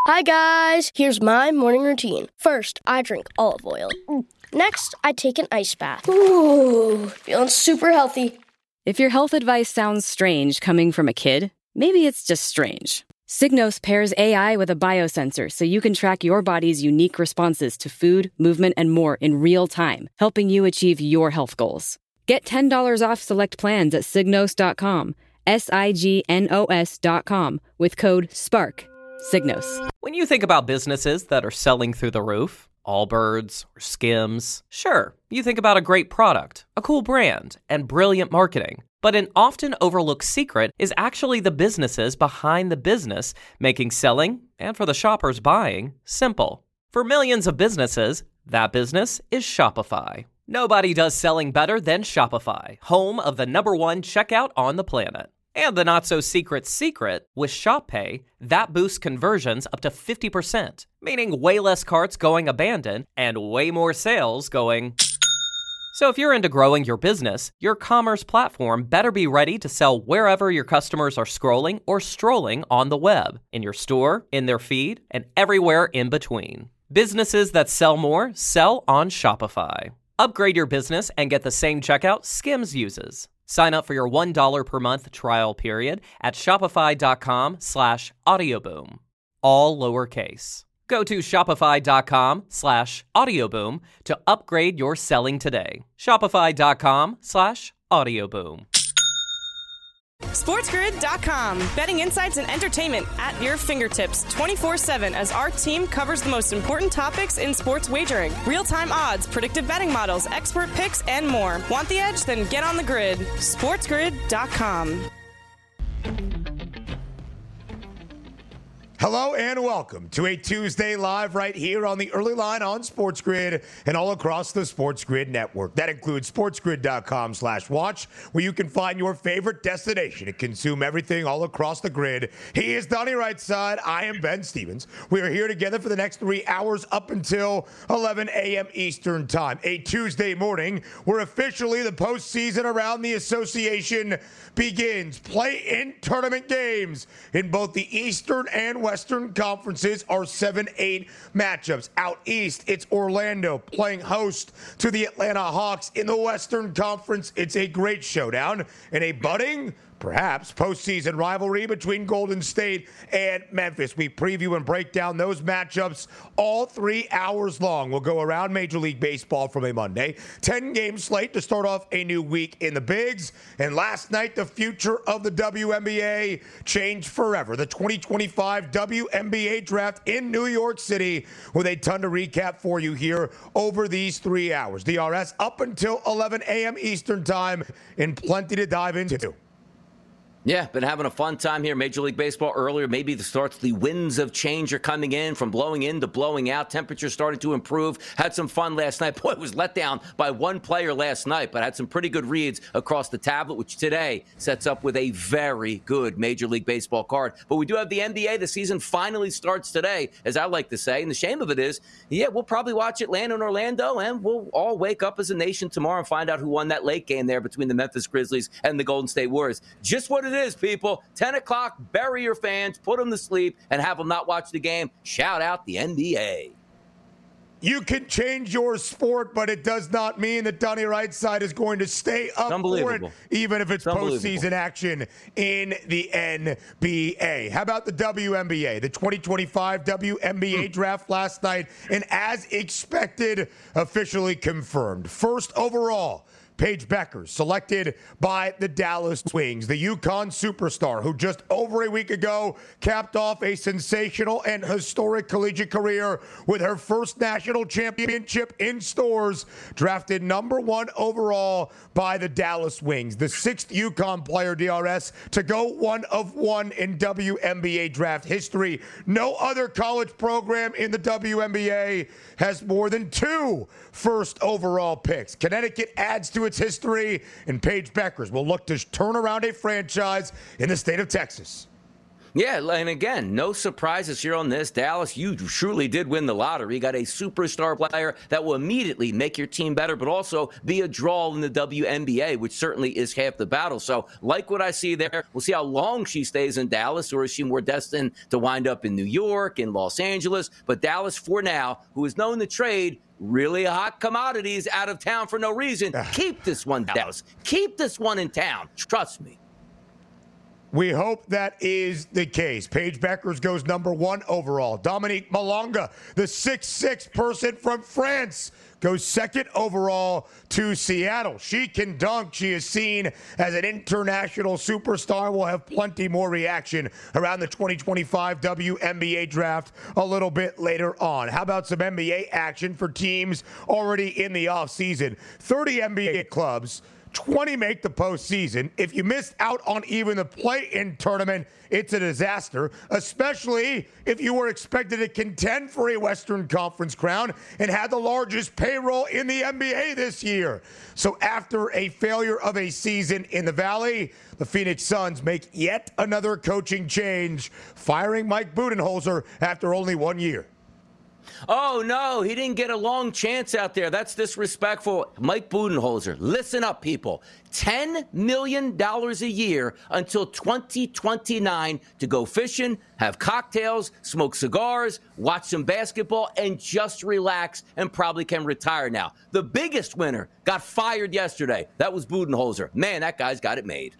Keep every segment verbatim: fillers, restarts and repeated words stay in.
Hi guys, here's my morning routine. First, I drink olive oil. Next, I take an ice bath. Ooh, feeling super healthy. If your health advice sounds strange coming from a kid, maybe it's just strange. Signos pairs A I with a biosensor so you can track your body's unique responses to food, movement, and more in real time, helping you achieve your health goals. Get ten dollars off select plans at signos dot com, S I G N O S dot com, with code SPARK. Signos. When you think about businesses that are selling through the roof, Allbirds or Skims, sure, you think about a great product, a cool brand, and brilliant marketing. But an often overlooked secret is actually the businesses behind the business, making selling, and for the shoppers buying, simple. For millions of businesses, that business is Shopify. Nobody does selling better than Shopify, home of the number one checkout on the planet. And the not-so-secret secret, with Shop Pay, that boosts conversions up to fifty percent, meaning way less carts going abandoned and way more sales going... So if you're into growing your business, your commerce platform better be ready to sell wherever your customers are scrolling or strolling on the web, in your store, in their feed, and everywhere in between. Businesses that sell more sell on Shopify. Upgrade your business and get the same checkout Skims uses. Sign up for your one dollar per month trial period at shopify.com slash audioboom. All lowercase. Go to shopify.com slash audioboom to upgrade your selling today. Shopify.com slash audioboom. SportsGrid dot com. Betting insights and entertainment at your fingertips twenty-four seven as our team covers the most important topics in sports wagering. Real-time odds, predictive betting models, expert picks, and more. Want the edge? Then get on the grid. SportsGrid dot com. Hello and welcome to a Tuesday live right here on the early line on Sports Grid and all across the Sports Grid network. That includes sportsgrid.com slash watch, where you can find your favorite destination to consume everything all across the grid. He is Donnie Rightside. I am Ben Stevens. We are here together for the next three hours up until eleven a.m. Eastern time. A Tuesday morning where officially the postseason around the association begins. Play-in tournament games in both the Eastern and Western Western conferences are seven eight matchups. Out east, it's Orlando playing host to the Atlanta Hawks. In the Western Conference, it's a great showdown and a budding, perhaps, postseason rivalry between Golden State and Memphis. We preview and break down those matchups all three hours long. We'll go around Major League Baseball from a Monday. ten-game slate to start off a new week in the Bigs. And last night, the future of the W N B A changed forever. The twenty twenty-five W N B A draft in New York City with a ton to recap for you here over these three hours. D R S up until eleven a.m. Eastern time and plenty to dive into. Yeah, been having a fun time here. Major League Baseball earlier. Maybe the starts, the winds of change are coming in from blowing in to blowing out. Temperatures starting to improve. Had some fun last night. Boy, it was let down by one player last night, but had some pretty good reads across the tablet, which today sets up with a very good Major League Baseball card. But we do have the N B A. The season finally starts today, as I like to say. And the shame of it is, yeah, we'll probably watch Atlanta and Orlando, and we'll all wake up as a nation tomorrow and find out who won that late game there between the Memphis Grizzlies and the Golden State Warriors. Just what it is, people. ten o'clock, bury your fans, put them to sleep, and have them not watch the game. Shout out the N B A. You can change your sport, but it does not mean that Donnie Rightside is going to stay up for it, even if it's postseason action in the N B A. How about the W N B A? The twenty twenty-five W N B A draft last night, and as expected, officially confirmed. First overall, Paige Bueckers, selected by the Dallas Wings, the UConn superstar who just over a week ago capped off a sensational and historic collegiate career with her first national championship in stores, drafted number one overall by the Dallas Wings, the sixth UConn player, D R S, to go one of one in W N B A draft history. No other college program in the W N B A has more than two first overall picks. Connecticut adds to its history, and Paige Bueckers will look to turn around a franchise in the state of Texas. Yeah, and again, no surprises here on this. Dallas, you truly did win the lottery. You got a superstar player that will immediately make your team better, but also be a draw in the W N B A, which certainly is half the battle. So, like what I see there, we'll see how long she stays in Dallas, or is she more destined to wind up in New York, in Los Angeles? But Dallas, for now, who is known to trade really hot commodities out of town for no reason, keep this one, Dallas. Keep this one in town. Trust me. We hope that is the case. Paige Beckers goes number one overall. Dominique Malonga, the six foot six person from France, goes second overall to Seattle. She can dunk. She is seen as an international superstar. We'll have plenty more reaction around the twenty twenty-five W N B A draft a little bit later on. How about some N B A action for teams already in the offseason? thirty N B A clubs, twenty make the postseason. If you missed out on even the play-in tournament, it's a disaster, especially if you were expected to contend for a Western Conference crown and had the largest payroll in the N B A this year. So after a failure of a season in the Valley, the Phoenix Suns make yet another coaching change, firing Mike Budenholzer after only one year. Oh, no, he didn't get a long chance out there. That's disrespectful. Mike Budenholzer, listen up, people. ten million dollars a year until twenty twenty-nine to go fishing, have cocktails, smoke cigars, watch some basketball, and just relax, and probably can retire now. The biggest winner got fired yesterday. That was Budenholzer. Man, that guy's got it made.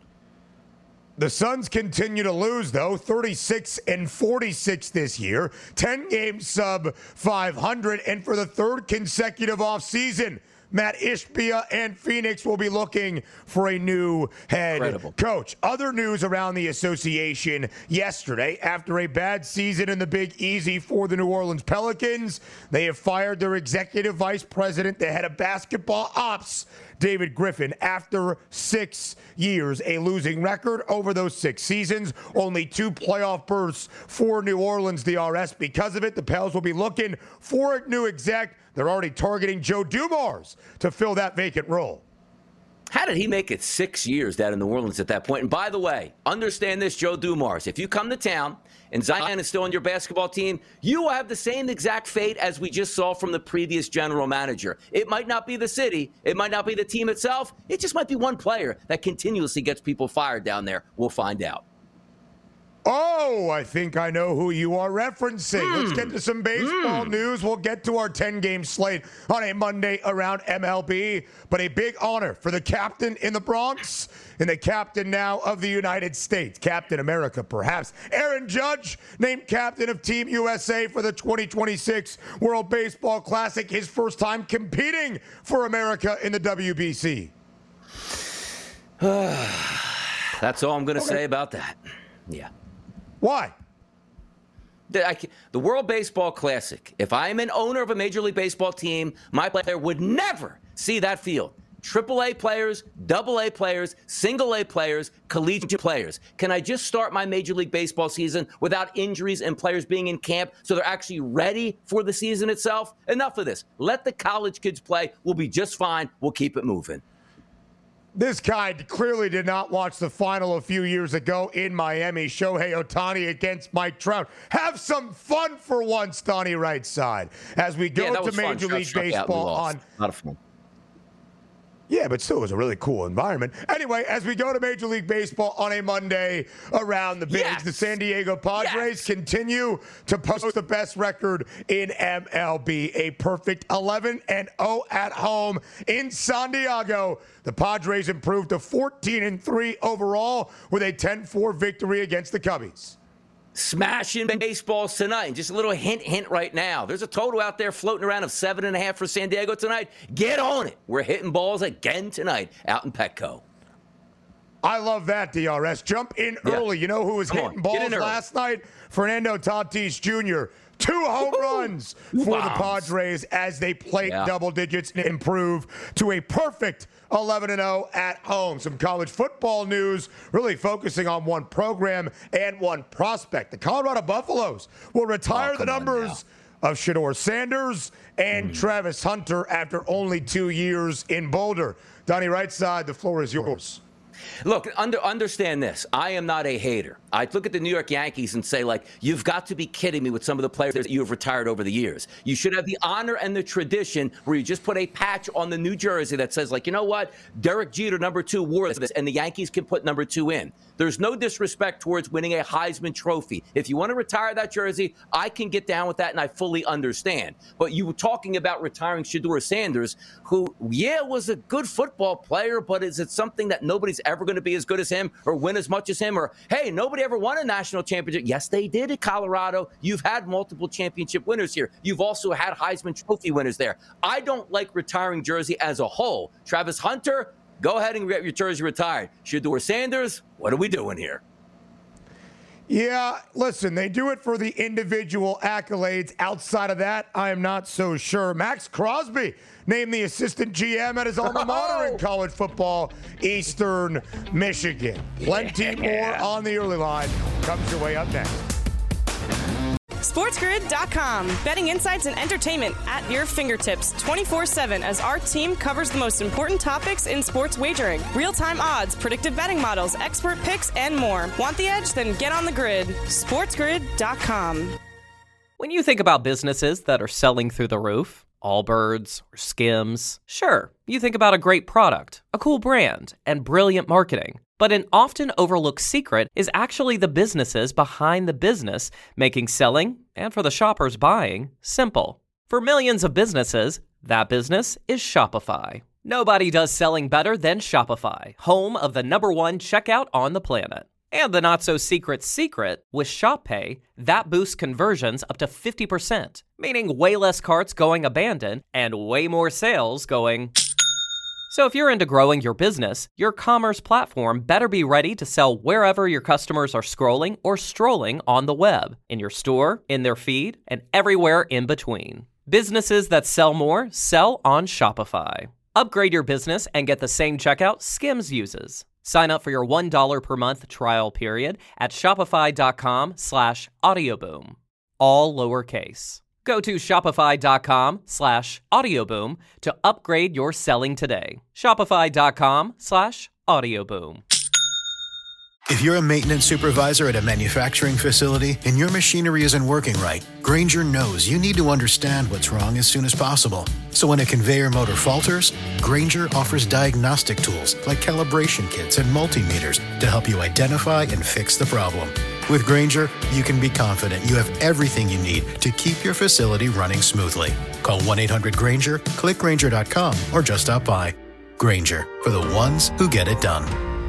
The Suns continue to lose, though, thirty-six and forty-six this year, ten games sub five hundred, and for the third consecutive offseason, Matt Ishbia and Phoenix will be looking for a new head Incredible. coach. Other news around the association yesterday, after a bad season in the Big Easy for the New Orleans Pelicans, they have fired their executive vice president, the head of basketball ops, David Griffin, after six years, a losing record over those six seasons. Only two playoff berths for New Orleans D R S. Because of it, the Pels will be looking for a new exec. They're already targeting Joe Dumars to fill that vacant role. How did he make it six years down in New Orleans at that point? And by the way, understand this, Joe Dumars. If you come to town and Zion is still on your basketball team, you will have the same exact fate as we just saw from the previous general manager. It might not be the city. It might not be the team itself. It just might be one player that continuously gets people fired down there. We'll find out. Oh, I think I know who you are referencing. Mm. Let's get to some baseball mm. news. We'll get to our ten-game slate on a Monday around M L B. But a big honor for the captain in the Bronx and the captain now of the United States. Captain America, perhaps. Aaron Judge, named captain of Team U S A for the twenty twenty-six World Baseball Classic. His first time competing for America in the W B C. That's all I'm going to okay. say about that. Yeah. Why? The, the World Baseball Classic. If I'm an owner of a Major League Baseball team, my player would never see that field. Triple A players, double A players, single A players, collegiate players. Can I just start my Major League Baseball season without injuries and players being in camp so they're actually ready for the season itself? Enough of this. Let the college kids play. We'll be just fine. We'll keep it moving. This guy clearly did not watch the final a few years ago in Miami. Shohei Ohtani against Mike Trout. Have some fun for once, Donnie Right Side, as we go yeah, to Major fun. League Trout Baseball on. A lot of fun. Yeah, but still, it was a really cool environment. Anyway, as we go to Major League Baseball on a Monday around the bigs, yes. the San Diego Padres yes. continue to post the best record in M L B. A perfect eleven and oh at home in San Diego. The Padres improved to fourteen and three overall with a ten four victory against the Cubbies. Smashing baseballs tonight. Just a little hint, hint right now. There's a total out there floating around of seven and a half for San Diego tonight. Get on it. We're hitting balls again tonight out in Petco. I love that, D R S. Jump in yeah. early. You know who was Come hitting on. balls last night? Fernando Tatis Junior Two home Woo-hoo. runs for Bombs. the Padres as they plate yeah. double digits and improve to a perfect eleven and oh at home. Some college football news, really focusing on one program and one prospect. The Colorado Buffaloes will retire oh, the numbers of Shedeur Sanders and mm. Travis Hunter after only two years in Boulder. Donnie Right Side, the floor is yours. Look, under, understand this. I am not a hater. I look at the New York Yankees and say, like, you've got to be kidding me with some of the players that you have retired over the years. You should have the honor and the tradition where you just put a patch on the New Jersey that says, like, you know what? Derek Jeter, number two, wore this, and the Yankees can put number two in. There's no disrespect towards winning a Heisman Trophy. If you want to retire that jersey, I can get down with that, and I fully understand. But you were talking about retiring Shedeur Sanders, who, yeah, was a good football player, but is it something that nobody's ever going to be as good as him or win as much as him? Or, hey, nobody ever won a national championship. Yes, they did at Colorado. You've had multiple championship winners here. You've also had Heisman Trophy winners there. I don't like retiring jersey as a whole. Travis Hunter, go ahead and get your jersey retired. Shedeur Sanders, what are we doing here? Yeah, listen, they do it for the individual accolades. Outside of that, I am not so sure. Max Crosby named the assistant G M at his alma mater in college football, Eastern Michigan. Plenty yeah. more on the early line. Comes your way up next. SportsGrid dot com. Betting insights and entertainment at your fingertips twenty-four seven as our team covers the most important topics in sports wagering. Real-time odds, predictive betting models, expert picks, and more. Want the edge? Then get on the grid. SportsGrid dot com. When you think about businesses that are selling through the roof, Allbirds or Skims, sure, you think about a great product, a cool brand, and brilliant marketing. But an often overlooked secret is actually the businesses behind the business, making selling, and for the shoppers buying, simple. For millions of businesses, that business is Shopify. Nobody does selling better than Shopify, home of the number one checkout on the planet. And the not-so-secret secret, with Shop Pay, that boosts conversions up to fifty percent, meaning way less carts going abandoned and way more sales going... So if you're into growing your business, your commerce platform better be ready to sell wherever your customers are scrolling or strolling on the web, in your store, in their feed, and everywhere in between. Businesses that sell more sell on Shopify. Upgrade your business and get the same checkout Skims uses. Sign up for your one dollar per month trial period at shopify.com slash audioboom. All lowercase. Go to shopify.com slash audioboom to upgrade your selling today. Shopify.com slash audioboom. If you're a maintenance supervisor at a manufacturing facility and your machinery isn't working right, Grainger knows you need to understand what's wrong as soon as possible. So when a conveyor motor falters, Grainger offers diagnostic tools like calibration kits and multimeters to help you identify and fix the problem. With Grainger, you can be confident you have everything you need to keep your facility running smoothly. Call one eight hundred Grainger, click Grainger dot com, or just stop by. Grainger, for the ones who get it done.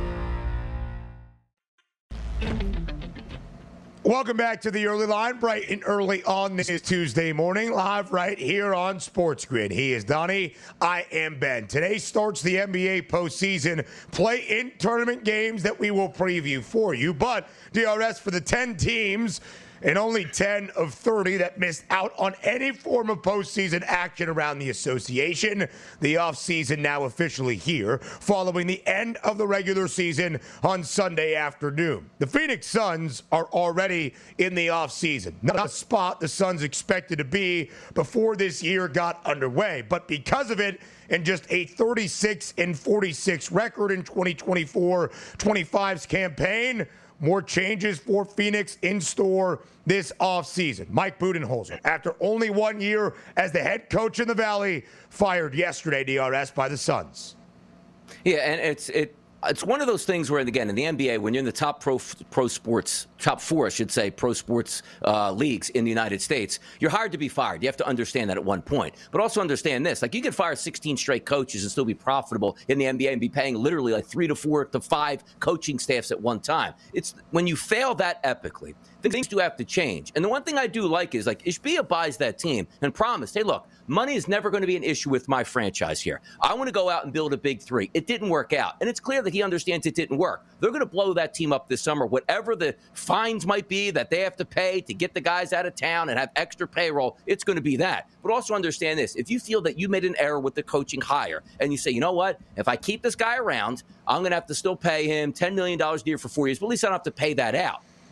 Welcome back to the early line, bright and early on this Tuesday morning, live right here on Sports Grid. He is Donnie, I am Ben. Today starts the N B A postseason play-in tournament games that we will preview for you. But D R S for the ten teams and only ten of thirty that missed out on any form of postseason action around the association. The offseason now officially here, following the end of the regular season on Sunday afternoon. The Phoenix Suns are already in the offseason. Not a spot the Suns expected to be before this year got underway. But because of it, and just a thirty-six and forty-six record in twenty twenty-four twenty-five's campaign, more changes for Phoenix in store this offseason. Mike Budenholzer, after only one year as the head coach in the Valley, fired yesterday, D R S, by the Suns. Yeah, and it's it. It's one of those things where, again, in the N B A, when you're in the top pro pro sports, top four, I should say, pro sports uh, leagues in the United States, you're hired to be fired. You have to understand that at one point. But also understand this. Like, you can fire sixteen straight coaches and still be profitable in the N B A and be paying literally like three to four to five coaching staffs at one time. It's when you fail that epically, things do have to change. And the one thing I do like is, like, Ishbia buys that team and promised, hey, look, money is never going to be an issue with my franchise here. I want to go out and build a big three. It didn't work out. And it's clear that he understands it didn't work. They're going to blow that team up this summer. Whatever the fines might be that they have to pay to get the guys out of town and have extra payroll, it's going to be that. But also understand this. If you feel that you made an error with the coaching hire and you say, you know what, if I keep this guy around, I'm going to have to still pay him ten million dollars a year for four years, but at least I don't have to pay that out.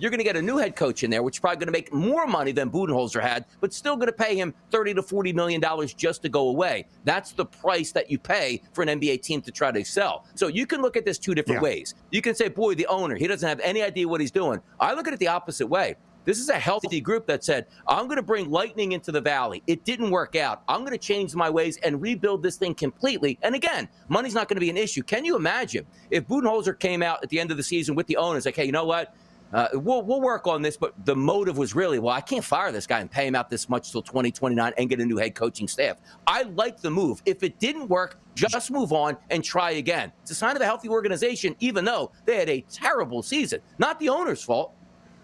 you're going to get a new head coach in there, which is probably going to make more money than Budenholzer had, but still going to pay him thirty to forty million dollars just to go away. That's the price that you pay for an N B A team to try to excel. So you can look at this two different yeah. ways. You can say, boy, the owner, he doesn't have any idea what he's doing. I look at it the opposite way. This is a healthy group that said, I'm going to bring lightning into the valley. It didn't work out. I'm going to change my ways and rebuild this thing completely. And again, money's not going to be an issue. Can you imagine if Budenholzer came out at the end of the season with the owners, like, hey, you know what? Uh, we'll, we'll work on this, but the motive was really, well, I can't fire this guy and pay him out this much till twenty twenty-nine and get a new head coaching staff. I like the move. If it didn't work, just move on and try again. It's a sign of a healthy organization, even though they had a terrible season. Not the owner's fault.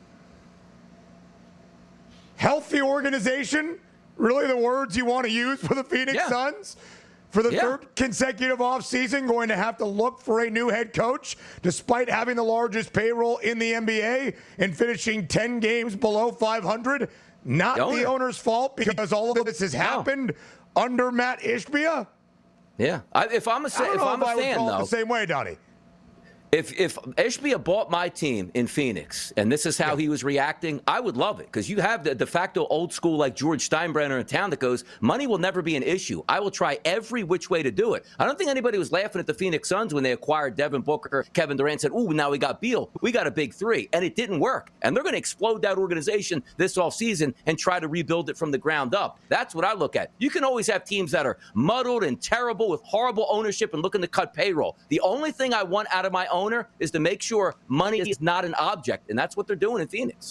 Healthy organization? Really the words you want to use for the Phoenix yeah. Suns? For the yeah. third consecutive offseason, going to have to look for a new head coach despite having the largest payroll in the N B A and finishing ten games below five hundred? Not the, owner. the owner's fault because all of this has no. happened under Matt Ishbia? Yeah. I, if I'm a, I don't if know I'm if a I fan, would call though. it the same way, Donnie. If if Ishbia bought my team in Phoenix, and this is how yeah. he was reacting, I would love it, because you have the de facto old school like George Steinbrenner in town that goes, money will never be an issue. I will try every which way to do it. I don't think anybody was laughing at the Phoenix Suns when they acquired Devin Booker, Kevin Durant, said, ooh, now we got Beal. We got a big three. And it didn't work. And they're going to explode that organization this offseason and try to rebuild it from the ground up. That's what I look at. You can always have teams that are muddled and terrible with horrible ownership and looking to cut payroll. The only thing I want out of my owner is to make sure money is not an object, and that's what they're doing in Phoenix.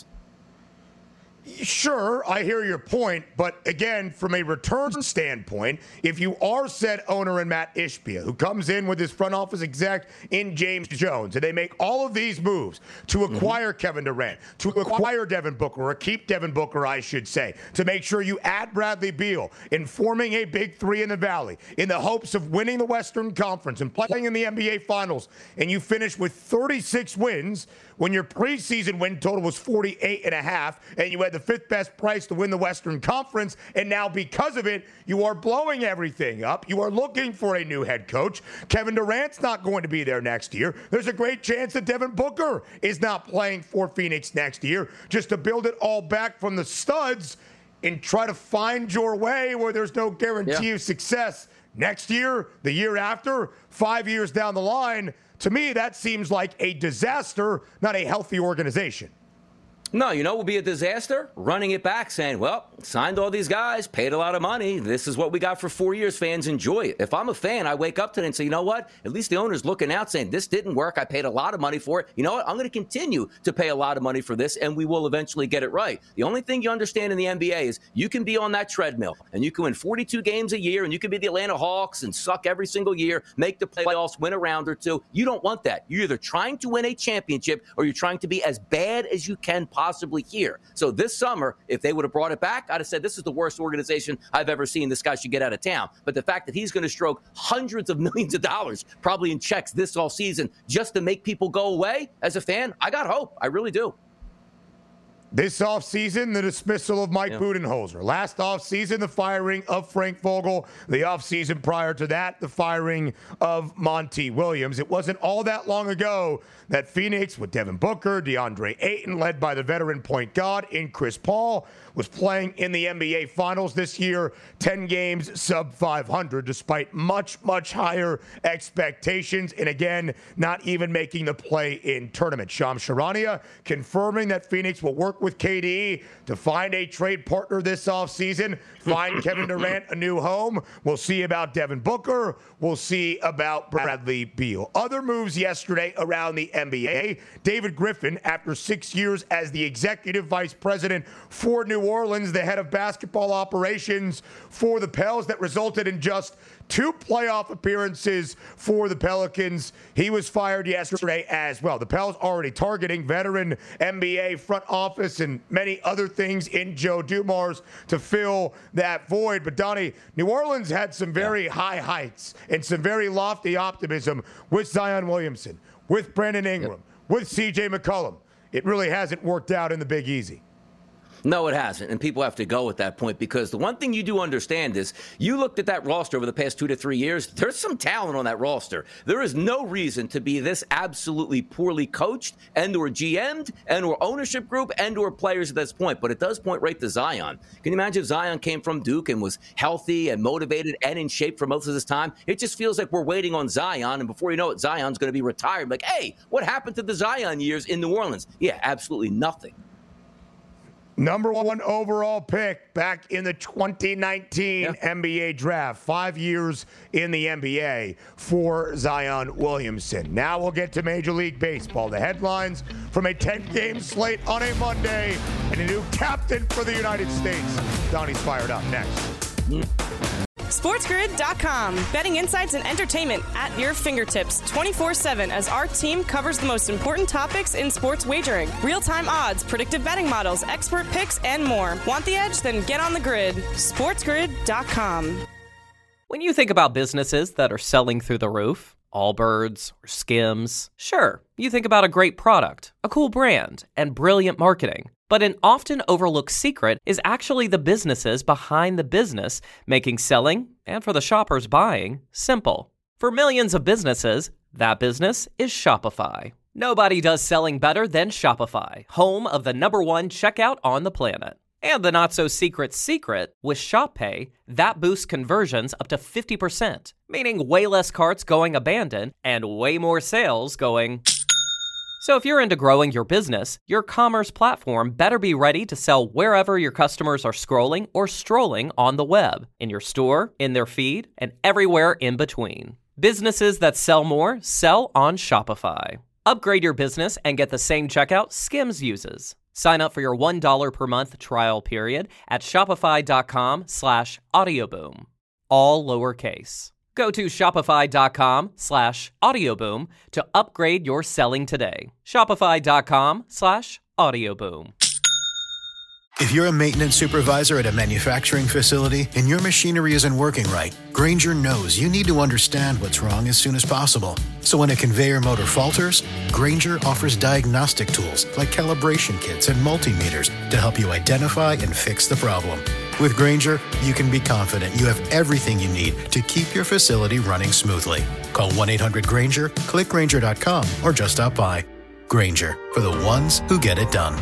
Sure, I hear your point, but again, from a return standpoint, if you are said owner in Matt Ishbia, who comes in with his front office exec in James Jones, and they make all of these moves to acquire mm-hmm. Kevin Durant, to acquire Devin Booker, or keep Devin Booker, I should say, to make sure you add Bradley Beal in forming a big three in the Valley, in the hopes of winning the Western Conference and playing in the N B A Finals, and you finish with thirty-six wins when your preseason win total was forty-eight and a half, and you had the fifth best price to win the Western Conference, and now because of it, you are blowing everything up. You are looking for a new head coach. Kevin Durant's not going to be there next year. There's a great chance that Devin Booker is not playing for Phoenix next year, just to build it all back from the studs and try to find your way where there's no guarantee yeah. of success next year, the year after, five years down the line. To me, that seems like a disaster, not a healthy organization. No, you know what would be a disaster? Running it back, saying, well, signed all these guys, paid a lot of money. This is what we got for four years. Fans enjoy it. If I'm a fan, I wake up today and say, you know what? At least the owner's looking out saying, this didn't work. I paid a lot of money for it. You know what? I'm going to continue to pay a lot of money for this, and we will eventually get it right. The only thing you understand in the N B A is you can be on that treadmill, and you can win forty-two games a year, and you can be the Atlanta Hawks and suck every single year, make the playoffs, win a round or two. You don't want that. You're either trying to win a championship or you're trying to be as bad as you can possibly here. So this summer, if they would have brought it back, I'd have said this is the worst organization I've ever seen. This guy should get out of town. But the fact that he's going to stroke hundreds of millions of dollars, probably in checks this all season, just to make people go away, as a fan, I got hope. I really do. This offseason, the dismissal of Mike yeah. Budenholzer. Last offseason, the firing of Frank Vogel. The offseason prior to that, the firing of Monty Williams. It wasn't all that long ago that Phoenix, with Devin Booker, DeAndre Ayton, led by the veteran point guard in Chris Paul, was playing in the N B A Finals this year, ten games, sub five hundred, despite much, much higher expectations, and again, not even making the play-in tournament. Shams Charania confirming that Phoenix will work with K D to find a trade partner this offseason, find Kevin Durant a new home. We'll see about Devin Booker. We'll see about Bradley Beal. Other moves yesterday around the N B A. David Griffin, after six years as the executive vice president for New Orleans, the head of basketball operations for the Pels, that resulted in just two playoff appearances for the Pelicans. He was fired yesterday as well. The Pels already targeting veteran N B A front office and many other things in Joe Dumars to fill that void. But Donnie, New Orleans had some very yeah. high heights and some very lofty optimism with Zion Williamson, with Brandon Ingram, yep. with C J McCollum. It really hasn't worked out in the Big Easy. No, it hasn't. And people have to go at that point because the one thing you do understand is you looked at that roster over the past two to three years. There's some talent on that roster. There is no reason to be this absolutely poorly coached and or G M'd and or ownership group and or players at this point. But it does point right to Zion. Can you imagine if Zion came from Duke and was healthy and motivated and in shape for most of this time? It just feels like we're waiting on Zion. And before you know it, Zion's going to be retired. Like, hey, what happened to the Zion years in New Orleans? Yeah, absolutely nothing. Number one overall pick back in the twenty nineteen yeah. N B A draft. Five years in the N B A for Zion Williamson. Now we'll get to Major League Baseball. The headlines from a ten-game slate on a Monday and a new captain for the United States. Donnie's fired up next. Mm. SportsGrid dot com. Betting insights and entertainment at your fingertips twenty-four seven as our team covers the most important topics in sports wagering. Real-time odds, predictive betting models, expert picks, and more. Want the edge? Then get on the grid. SportsGrid dot com. When you think about businesses that are selling through the roof, Allbirds or Skims, sure, you think about a great product, a cool brand, and brilliant marketing. But an often overlooked secret is actually the businesses behind the business, making selling, and for the shoppers buying, simple. For millions of businesses, that business is Shopify. Nobody does selling better than Shopify, home of the number one checkout on the planet. And the not-so-secret secret, with ShopPay, that boosts conversions up to fifty percent, meaning way less carts going abandoned and way more sales going... So if you're into growing your business, your commerce platform better be ready to sell wherever your customers are scrolling or strolling on the web, in your store, in their feed, and everywhere in between. Businesses that sell more sell on Shopify. Upgrade your business and get the same checkout Skims uses. Sign up for your one dollar per month trial period at shopify.com slash audioboom. All lowercase. Go to shopify.com slash audioboom to upgrade your selling today. Shopify.com slash audioboom. If you're a maintenance supervisor at a manufacturing facility and your machinery isn't working right, Grainger knows you need to understand what's wrong as soon as possible. So when a conveyor motor falters, Grainger offers diagnostic tools like calibration kits and multimeters to help you identify and fix the problem. With Grainger, you can be confident you have everything you need to keep your facility running smoothly. Call one eight hundred Grainger, click Grainger dot com, or just stop by. Grainger, for the ones who get it done.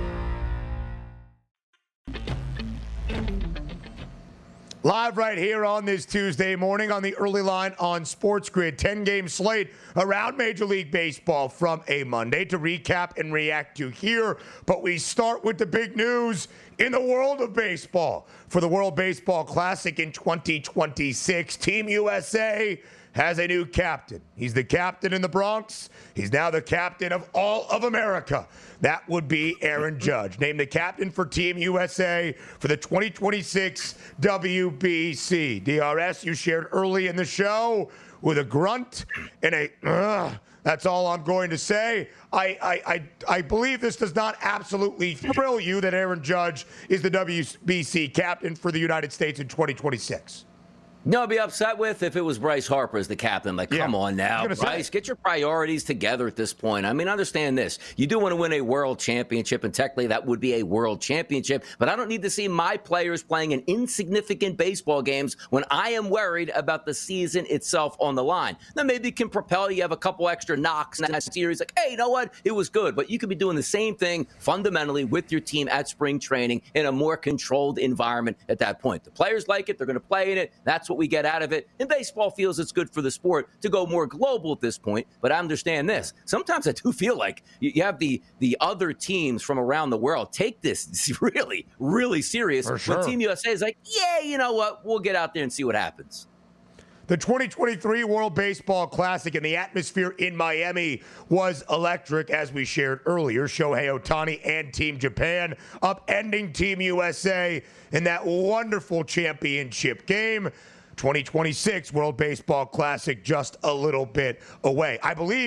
Live right here on this Tuesday morning on the early line on Sports Grid. ten-game slate around Major League Baseball from a Monday to recap and react to here. But we start with the big news in the world of baseball. For the World Baseball Classic in twenty twenty-six, Team U S A has a new captain. He's the captain in the Bronx. He's now the captain of all of America. That would be Aaron Judge, named the captain for Team U S A for the twenty twenty-six W B C. D R S, you shared early in the show with a grunt and a, uh, that's all I'm going to say. I, I, I, I believe this does not absolutely thrill you that Aaron Judge is the W B C captain for the United States in twenty twenty-six. No, I'd be upset with if it was Bryce Harper as the captain. Like, come yeah, on now, Bryce, say. Get your priorities together at this point. I mean, understand this. You do want to win a world championship, and technically that would be a world championship, but I don't need to see my players playing in insignificant baseball games when I am worried about the season itself on the line. Now, maybe it can propel you, have a couple extra knocks in that series. Like, hey, you know what? It was good, but you could be doing the same thing fundamentally with your team at spring training in a more controlled environment at that point. The players like it. They're going to play in it. That's what we get out of it. And baseball feels it's good for the sport to go more global at this point. But I understand this. Sometimes I do feel like you have the the other teams from around the world take this really, really serious. For sure. But Team U S A is like, yeah, you know what? We'll get out there and see what happens. The twenty twenty-three World Baseball Classic and the atmosphere in Miami was electric, as we shared earlier. Shohei Ohtani and Team Japan upending Team U S A in that wonderful championship game. twenty twenty-six World Baseball Classic just a little bit away. I believe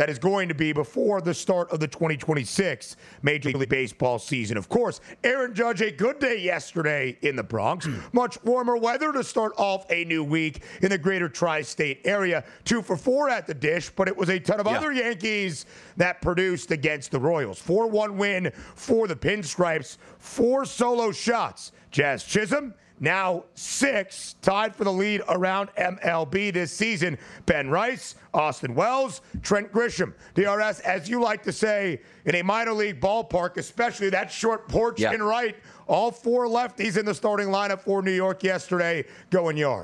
that is going to be before the start of the twenty twenty-six Major League Baseball season. Of course, Aaron Judge, a good day yesterday in the Bronx. Much warmer weather to start off a new week in the greater tri-state area. Two for four at the dish, but it was a ton of yeah. other Yankees that produced against the Royals. four one win for the Pinstripes. Four solo shots. Jazz Chisholm, now six, tied for the lead around M L B this season. Ben Rice, Austin Wells, Trent Grisham. D R S, as you like to say, in a minor league ballpark, especially that short porch yeah. in right, all four lefties in the starting lineup for New York yesterday going yard.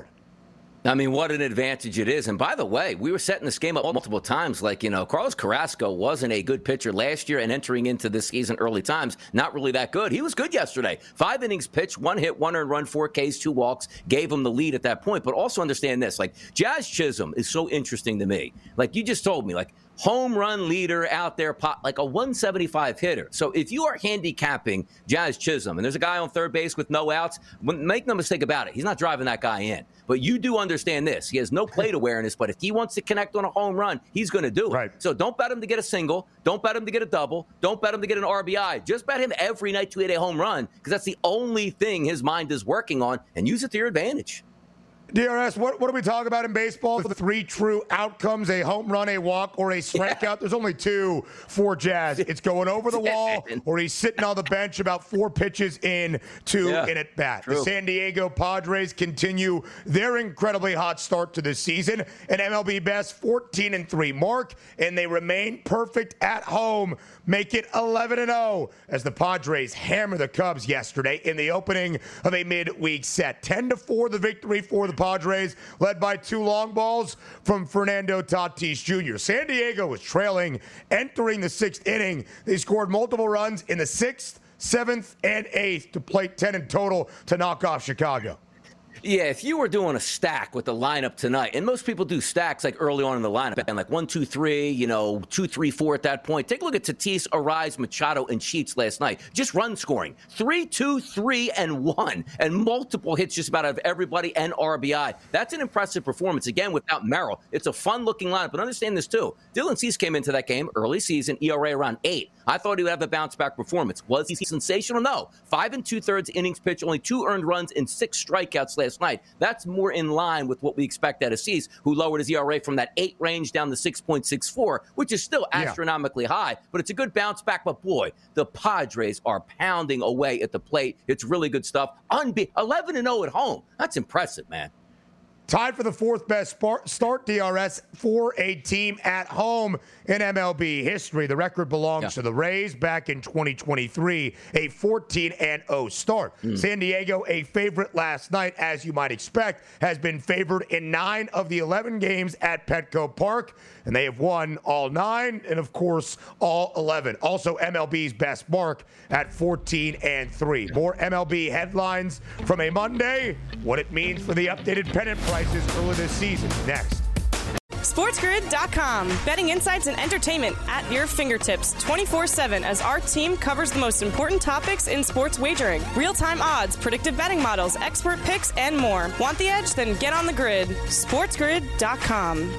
I mean, what an advantage it is. And by the way, we were setting this game up multiple times. Like, you know, Carlos Carrasco wasn't a good pitcher last year, and entering into this season early times, not really that good. He was good yesterday. Five innings pitched, one hit, one earned run, four Ks, two walks, gave him the lead at that point. But also understand this, like, Jazz Chisholm is so interesting to me. Like, you just told me, like, home run leader out there, like a one seventy-five hitter. So if you are handicapping Jazz Chisholm, and there's a guy on third base with no outs, make no mistake about it, he's not driving that guy in. But you do understand this. He has no plate awareness, but if he wants to connect on a home run, he's going to do it. Right. So don't bet him to get a single. Don't bet him to get a double. Don't bet him to get an R B I. Just bet him every night to hit a home run, because that's the only thing his mind is working on, and use it to your advantage. D R S, what, what do we talk about in baseball? The three true outcomes, a home run, a walk, or a strikeout. Yeah. There's only two for Jazz. It's going over the wall, or he's sitting on the bench about four pitches in to yeah, an at-bat. True. The San Diego Padres continue their incredibly hot start to this season. An M L B best fourteen and three mark, and they remain perfect at home. Make it eleven and oh as the Padres hammer the Cubs yesterday in the opening of a midweek set. ten to four the victory for the Padres, led by two long balls from Fernando Tatis Junior San Diego was trailing entering the sixth inning. They scored multiple runs in the sixth, seventh, and eighth to plate ten in total to knock off Chicago. Yeah, if you were doing a stack with the lineup tonight, and most people do stacks like early on in the lineup, and like one, two, three, you know, two, three, four at that point. Take a look at Tatis, Arise, Machado, and Sheets last night. Just run scoring. Three, two, three, and one. And multiple hits just about out of everybody and R B I. That's an impressive performance. Again, without Merrill. It's a fun-looking lineup. But understand this, too. Dylan Cease came into that game early season, E R A around eight. I thought he would have a bounce-back performance. Was he sensational? No. Five and two-thirds innings pitched, only two earned runs and six strikeouts last night. That's more in line with what we expect out of Cease, who lowered his E R A from that eight range down to six point six four, which is still astronomically yeah. high, but it's a good bounce back. But boy, the Padres are pounding away at the plate. It's really good stuff. Unbe- eleven and oh at home. That's impressive, man. Tied for the fourth best start, D R S, for a team at home in M L B history. The record belongs yeah. to the Rays back in twenty twenty-three, a fourteen and oh start. Mm. San Diego, a favorite last night, as you might expect, has been favored in nine of the eleven games at Petco Park, and they have won all nine and, of course, all eleven. Also, M L B's best mark at fourteen and three. More M L B headlines from a Monday, what it means for the updated pennant prices early this season. Next. SportsGrid dot com. Betting insights and entertainment at your fingertips twenty-four seven as our team covers the most important topics in sports wagering. Real-time odds, predictive betting models, expert picks, and more. Want the edge? Then get on the grid. SportsGrid dot com.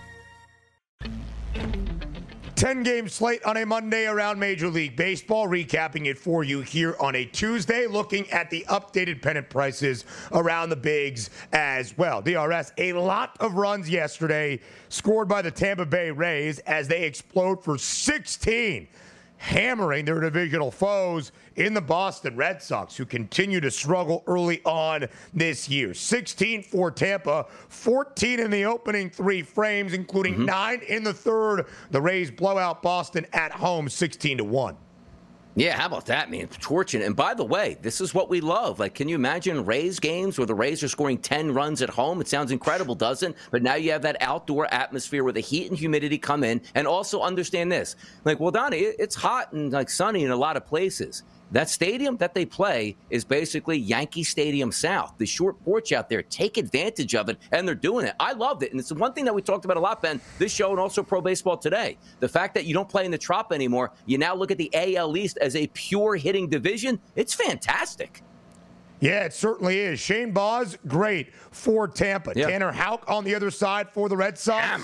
ten-game slate on a Monday around Major League Baseball. Recapping it for you here on a Tuesday, looking at the updated pennant prices around the bigs as well. D R S, a lot of runs yesterday scored by the Tampa Bay Rays as they explode for sixteen, hammering their divisional foes in the Boston Red Sox, who continue to struggle early on this year. sixteen for Tampa, fourteen in the opening three frames, including mm-hmm. nine in the third. The Rays blow out Boston at home sixteen to one. Yeah, how about that, man? Torching. And by the way, this is what we love. Like, can you imagine Rays games where the Rays are scoring ten runs at home? It sounds incredible, doesn't it? But now you have that outdoor atmosphere where the heat and humidity come in. And also understand this. Like, well, Donnie, it's hot and like sunny in a lot of places. That stadium that they play is basically Yankee Stadium South. The short porch out there, take advantage of it, and they're doing it. I loved it, and it's the one thing that we talked about a lot, Ben, this show and also Pro Baseball Today. The fact that you don't play in the Trop anymore, you now look at the A L East as a pure hitting division. It's fantastic. Yeah, it certainly is. Shane Baz, great for Tampa. Yeah. Tanner Houck on the other side for the Red Sox. Hammered.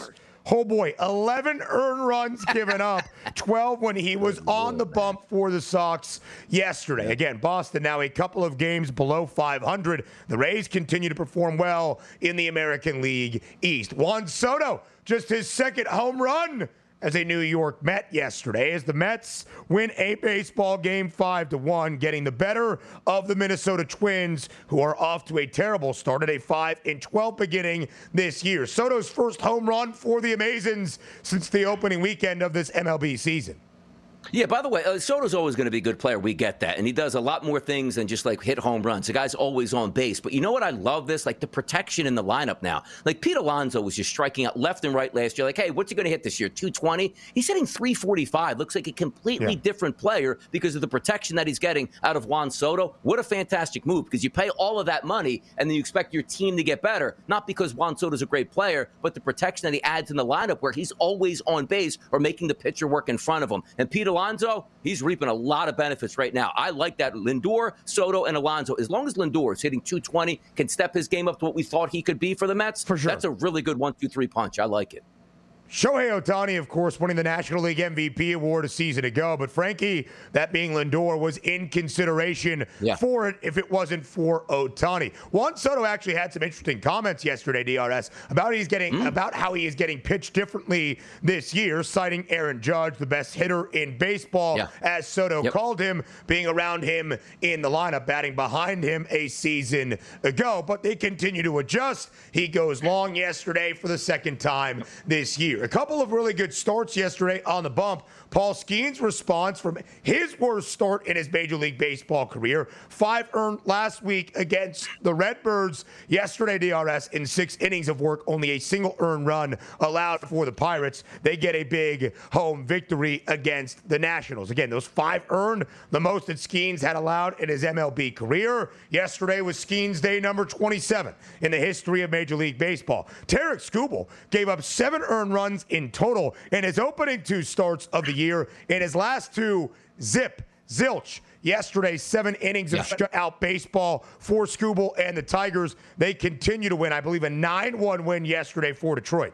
Oh boy, eleven earned runs given up, twelve when he was on the bump for the Sox yesterday. Again, Boston now a couple of games below five hundred. The Rays continue to perform well in the American League East. Juan Soto, just his second home run as a New York Met yesterday, as the Mets win a baseball game five to one, getting the better of the Minnesota Twins, who are off to a terrible start at a five and twelve beginning this year. Soto's first home run for the Amazons since the opening weekend of this M L B season. Yeah, by the way, uh, Soto's always going to be a good player. We get that. And he does a lot more things than just, like, hit home runs. The guy's always on base. But you know what? I love this? Like, the protection in the lineup now. Like, Pete Alonso was just striking out left and right last year. Like, hey, what's he going to hit this year? two twenty? He's hitting three forty-five. Looks like a completely yeah. different player because of the protection that he's getting out of Juan Soto. What a fantastic move, because you pay all of that money and then you expect your team to get better. Not because Juan Soto's a great player, but the protection that he adds in the lineup where he's always on base or making the pitcher work in front of him. And Pete Alonso, he's reaping a lot of benefits right now. I like that. Lindor, Soto, and Alonso. As long as Lindor is hitting two twenty, can step his game up to what we thought he could be for the Mets, for sure. That's a really good one two three punch. I like it. Shohei Ohtani, of course, winning the National League M V P award a season ago. But Frankie, that being Lindor, was in consideration yeah. for it if it wasn't for Ohtani. Juan Soto actually had some interesting comments yesterday, D R S, about he's getting mm. about how he is getting pitched differently this year, citing Aaron Judge, the best hitter in baseball, yeah. as Soto yep. called him, being around him in the lineup, batting behind him a season ago. But they continue to adjust. He goes long yesterday for the second time this year. A couple of really good starts yesterday on the bump. Paul Skeens' response from his worst start in his Major League Baseball career. Five earned last week against the Redbirds. Yesterday, D R S, in six innings of work, only a single earned run allowed for the Pirates. They get a big home victory against the Nationals. Again, those five earned, the most that Skeens had allowed in his M L B career. Yesterday was Skeens' day number twenty-seven in the history of Major League Baseball. Tarik Skubal gave up seven earned runs in total in his opening two starts of the year. In his last two, zip, zilch. Yesterday, seven innings of yeah. shutout baseball for Skubal and the Tigers. They continue to win. I believe a nine one win yesterday for Detroit.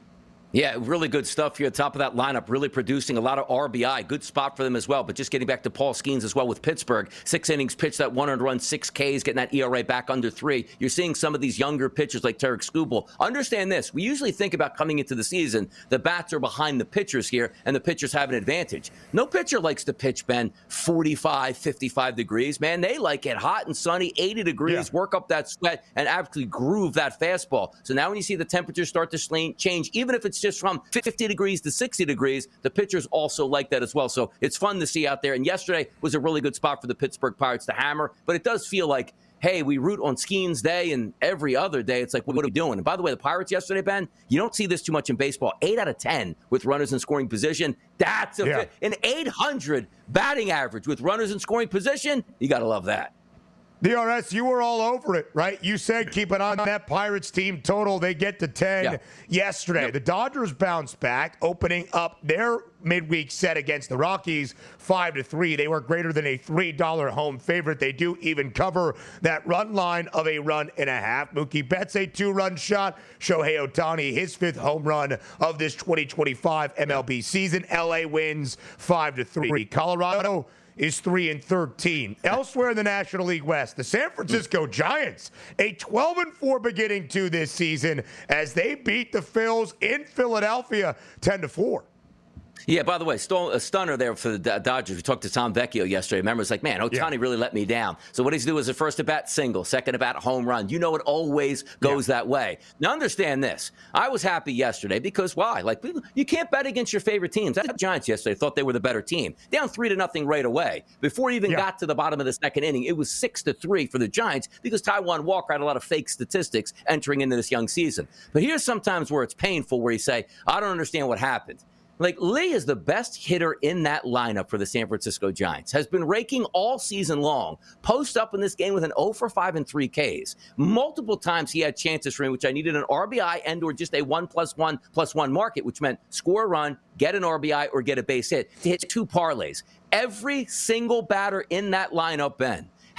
Yeah, really good stuff here at the top of that lineup, really producing a lot of R B I. Good spot for them as well. But just getting back to Paul Skeens as well with Pittsburgh. Six innings pitched, that one earned run, six Ks, getting that E R A back under three. You're seeing some of these younger pitchers like Tarik Skubal. Understand this. We usually think about coming into the season, the bats are behind the pitchers here, and the pitchers have an advantage. No pitcher likes to pitch, Ben, forty-five, fifty-five degrees. Man, they like it hot and sunny, eighty degrees, yeah. work up that sweat, and actually groove that fastball. So now when you see the temperatures start to change, even if it's just from fifty degrees to sixty degrees, the pitchers also like that as well. So it's fun to see out there. And yesterday was a really good spot for the Pittsburgh Pirates to hammer. But it does feel like, hey, we root on Skeens' day, and every other day it's like, what are we doing? And by the way, the Pirates yesterday, Ben, you don't see this too much in baseball. Eight out of ten with runners in scoring position. That's a, yeah. an eight hundred batting average with runners in scoring position. You got to love that. D R S, you were all over it, right? You said keep it on that Pirates team total. They get to ten yeah. yesterday. Yep. The Dodgers bounce back, opening up their midweek set against the Rockies five to three. They were greater than a three dollar home favorite. They do even cover that run line of a run and a half. Mookie Betts, a two-run shot. Shohei Ohtani, his fifth home run of this twenty twenty-five M L B season. L A wins five to three. Colorado is three and thirteen. Elsewhere in the National League West, the San Francisco Giants, a twelve and four beginning to this season as they beat the Phils in Philadelphia ten to four. Yeah, by the way, a stunner there for the Dodgers. We talked to Tom Vecchio yesterday. Remember, it's like, man, Ohtani yeah. really let me down. So what does he do is a first at-bat single, second at-bat home run. You know it always goes yeah. that way. Now, understand this. I was happy yesterday because why? Like, you can't bet against your favorite teams. The Giants yesterday thought they were the better team. Down three to nothing right away. Before he even yeah. got to the bottom of the second inning, it was six to three for the Giants because Taijuan Walker had a lot of fake statistics entering into this young season. But here's sometimes where it's painful, where you say, I don't understand what happened. Like, Lee is the best hitter in that lineup for the San Francisco Giants. Has been raking all season long. Post up in this game with an oh for five and three Ks. Multiple times he had chances for me, which I needed an R B I and or just a one plus one plus one market, which meant score a run, get an R B I, or get a base hit to hit two parlays. Every single batter in that lineup, Ben,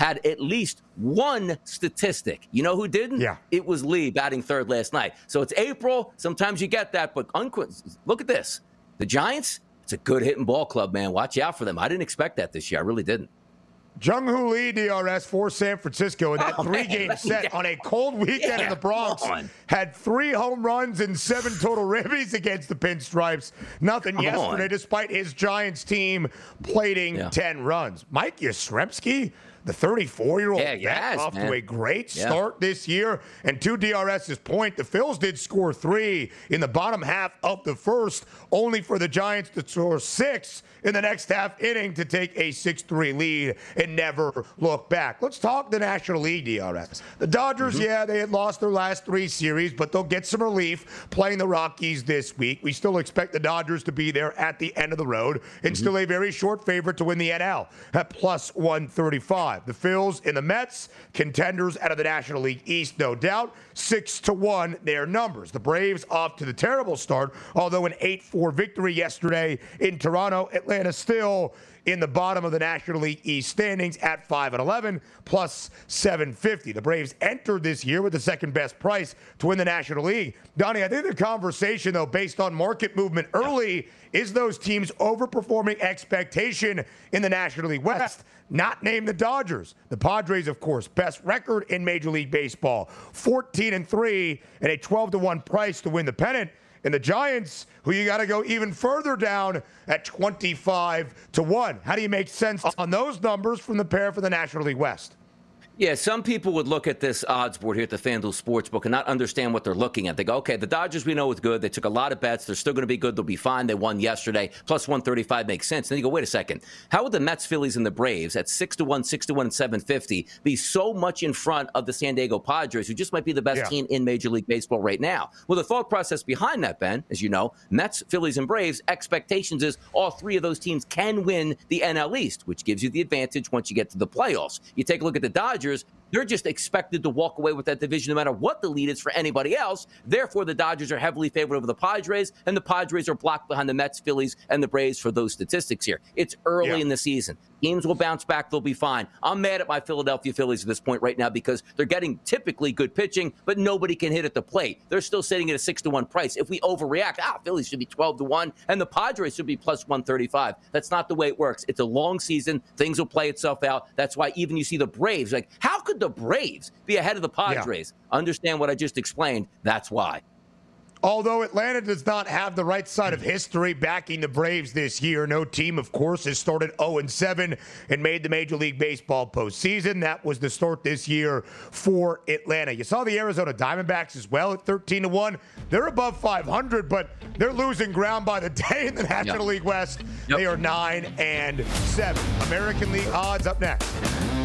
had at least one statistic. You know who didn't? Yeah. It was Lee batting third last night. So it's April. Sometimes you get that, but unqu- look at this. The Giants, it's a good hitting ball club, man. Watch out for them. I didn't expect that this year. I really didn't. Jung-Hoo Lee, D R S for San Francisco in that oh, three-game man, set on a cold weekend yeah, in the Bronx. Had three home runs and seven total ribbies against the Pinstripes. Nothing come yesterday, on. Despite his Giants team plating yeah. ten runs. Mike Yastrzemski, the thirty-four-year-old, yeah, yes, off man. to a great yeah. start this year. And to DRS's point, the Phils did score three in the bottom half of the first, only for the Giants to score six in the next half inning to take a six three lead and never look back. Let's talk the National League, D R S. The Dodgers, mm-hmm. yeah, they had lost their last three series, but they'll get some relief playing the Rockies this week. We still expect the Dodgers to be there at the end of the road and mm-hmm. still a very short favorite to win the N L at plus one thirty-five. The Phils and the Mets, contenders out of the National League East, no doubt. Six to one, their numbers. The Braves off to the terrible start, although an eight four victory yesterday in Toronto. Atlanta still in the bottom of the National League East standings at five and eleven, plus seven fifty. The Braves entered this year with the second best price to win the National League. Donnie, I think the conversation, though, based on market movement early, is those teams overperforming expectation in the National League West. Not named the Dodgers. The Padres, of course, best record in Major League Baseball, fourteen and three, and a twelve to one price to win the pennant. And the Giants, who you got to go even further down at twenty-five to one. How do you make sense on those numbers from the pair for the National League West? Yeah, some people would look at this odds board here at the FanDuel Sportsbook and not understand what they're looking at. They go, okay, the Dodgers we know is good. They took a lot of bets. They're still going to be good. They'll be fine. They won yesterday. Plus one thirty-five makes sense. Then you go, wait a second. How would the Mets, Phillies, and the Braves at six to one, six to one, and seven fifty be so much in front of the San Diego Padres, who just might be the best yeah. team in Major League Baseball right now? Well, the thought process behind that, Ben, as you know, Mets, Phillies, and Braves, expectations is all three of those teams can win the N L East, which gives you the advantage once you get to the playoffs. You take a look at the Dodgers. They're just expected to walk away with that division no matter what the lead is for anybody else. Therefore, the Dodgers are heavily favored over the Padres, and the Padres are blocked behind the Mets, Phillies, and the Braves for those statistics here. It's early yeah. in the season. Teams will bounce back. They'll be fine. I'm mad at my Philadelphia Phillies at this point right now because they're getting typically good pitching, but nobody can hit at the plate. They're still sitting at a six to one price. If we overreact, ah, Phillies should be twelve to one, and the Padres should be plus one thirty-five. That's not the way it works. It's a long season. Things will play itself out. That's why even you see the Braves, like, how could the Braves be ahead of the Padres? Yeah. Understand what I just explained. That's why. Although Atlanta does not have the right side of history backing the Braves this year, no team, of course, has started oh and seven and made the Major League Baseball postseason. That was the start this year for Atlanta. You saw the Arizona Diamondbacks as well at thirteen to one. They're above five hundred, but they're losing ground by the day in the National yep. League West. Yep. They are nine and seven. American League odds up next.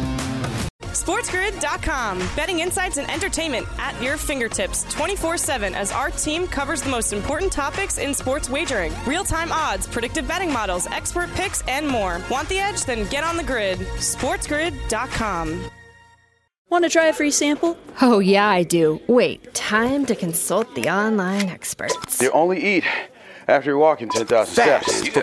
SportsGrid dot com. Betting insights and entertainment at your fingertips twenty-four seven as our team covers the most important topics in sports wagering. Real-time odds, predictive betting models, expert picks, and more. Want the edge? Then get on the grid. SportsGrid dot com. Want to try a free sample? Oh, yeah, I do. Wait, time to consult the online experts. You only eat after you're walking ten thousand steps. Stop